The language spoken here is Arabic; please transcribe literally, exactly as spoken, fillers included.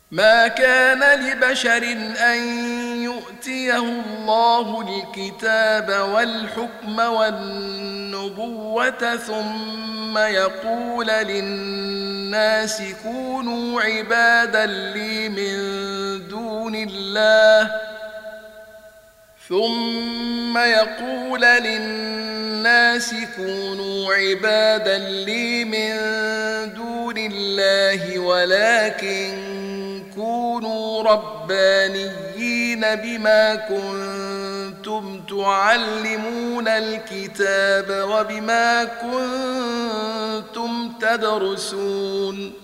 ما كان لبشر أن يؤتيه الله الكتاب والحكم والنبوة ثم يقول للناس كونوا عبادا لي من دون الله ثم يقول للناس كونوا عبادا لي من دون الله ولكن كونوا ربانيين بما كنتم تعلمون الكتاب وبما كنتم تدرسون